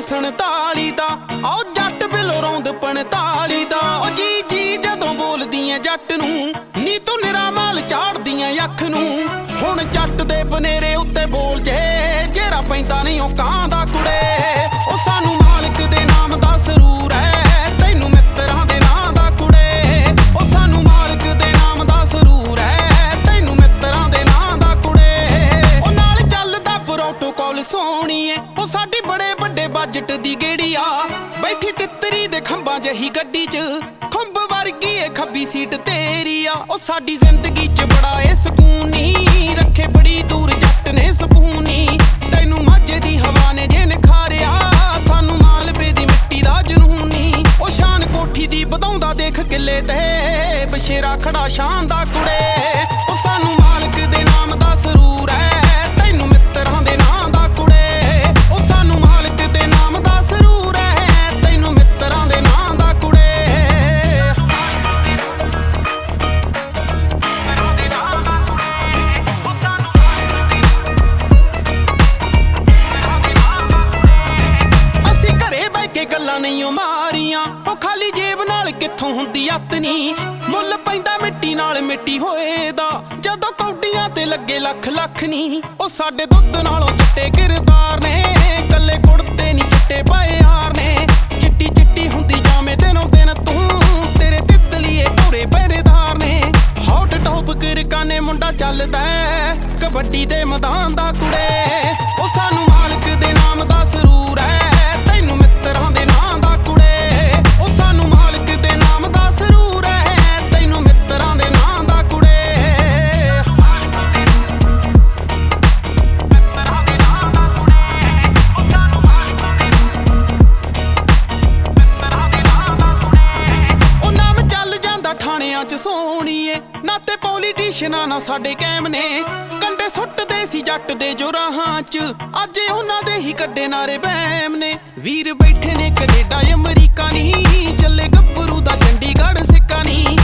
47 दा आओ जट बिलो रौंद 45 दा ओ जी जी जदों बोलदियां जट नूं नी तू निरा माल झाड़दियां अख नूं हुण जट दे बनेरे उत्ते बोल जे जेरा पैंदा नहीं ओ कां दा कुड़े ओ सानू मालिक दे नाम दा सरूर है तैनू मित्तरां दे नां दा कुड़े ओ सानू मालिक दे नाम दा सरूर है तैनू मित्तरां दे नां दा कुड़े ओ नाल चलदा प्रोटोकॉल सोहणीए ओ साडी बड़े वड्डे बजट दी गेड़ी आ बैठी तितरी दे खंबां जही गड्डी च खुंब वर्गी ए खब्बी सीट तेरी आ ओ साडी जिंदगी च बड़ा ए सकून नी रखे बड़ी दूर जट ने सपूनी तैनू माझे दी हवा ने जे निखारिया सानू मालवे दी मिट्टी दा जनून नी ओ शान कोठी दी बधाउंदा देख किले ते बशेरा खड़ा शान दा कुड़े ओ सानू मालिक दे नाम दा सरूर है तैनू मित्तरां दे नां दा कुड़े ओ सानू मालिक दे नाम दा सरूर है तैनू मित्तरां दे नां दा कुड़े ਅਸੀਂ ਘਰੇ ਬਹਿ ਕੇ ਗੱਲਾਂ ਨਹੀਂ ਓ ਮਾਰੀਆਂ ਉਹ ਖਾਲੀ ਜੇਬ ਨਾਲ ਕਿੱਥੋਂ ਹੁੰਦੀ ਅੱਤ ਨੀ ਮੁੱਲ ਪੈਂਦਾ ਮਿੱਟੀ ਨਾਲ ਮਿੱਟੀ ਹੋਏ ਦਾ ਜਦੋਂ ਕੌਡੀਆਂ ਤੇ ਲੱਗੇ ਲੱਖ ਲੱਖ ਨੀ ਉਹ ਸਾਡੇ ਦੁੱਧ ਨਾਲੋਂ ਚਿੱਟੇ ਕਿਰਦਾਰ ਨੇ ਕੱਲੇ ਕੁੜਤੇ ਨੀ ਚਿੱਟੇ ਪਾਏ ਯਾਰ ਨੇ ਚਿੱਟੀ ਚਿੱਟੀ ਹੁੰਦੀ ਜਾਵੇਂ ਦਿਨੋਂ ਦਿਨ ਤੂੰ ਤੇਰੇ ਤਿੱਤਲੀਏ ਭੋਰੇ ਪਹਿਰੇਦਾਰ ਨੇ ਹੌਟ ਟੌਪ ਕਿਰਕਾਨੇ ਮੁੰਡਾ ਚੱਲਦਾ ਕਬੱਡੀ ਦੇ ਮੈਦਾਨ ਦਾ ਕੁੜੇ ਉਹ ਸਾਨੂੰ ਮਾਲਕ ਦੇ ਨਾਮ ਦਾ ਸਰੂਰ ਹੈ ਤੈਨੂੰ ਮਿੱਤਰਾਂ ਦੇ ਨਾਂ ਦਾ ਕੁੜੇ ਉਹ ਸਾਨੂੰ ਮਾਲਕ ਦੇ ਨਾਮ ਦਾ ਸਰੂਰ ਹੈ ਤੈਨੂੰ ਮਿੱਤਰਾਂ ਦੇ ਨਾਂ ਦਾ ਕੁੜੇ ਉਹ ਨਾਮ ਚੱਲ ਜਾਂਦਾ ਥਾਣਿਆਂ 'ਚ ਸੋਹਣੀਏ ਨਾ ਤੇ ਪੋਲੀਟੀਸ਼ੀਅਨਾਂ ਨਾ ਸਾਡੇ ਕੈਮ ਨੇ ਕੰਡੇ ਸੁੱਟਦੇ ਸੀ ਜੱਟ ਦੇ ਜੋ ਰਾਹਾਂ 'ਚ ਅੱਜ ਉਹਨਾਂ ਦੇ ਹੀ ਕੱਢੇ ਨਾਰੇ ਬੈਮ ਨੇ ਵੀਰ ਬੈਠੇ ਨੇ ਕੈਨੇਡਾ ਅਮਰੀਕਾ ਨਹੀਂ ਚੱਲੇ ਗੱਭਰੂ ਦਾ ਚੰਡੀਗੜ੍ਹ ਸਿੱਕਾ ਨਹੀਂ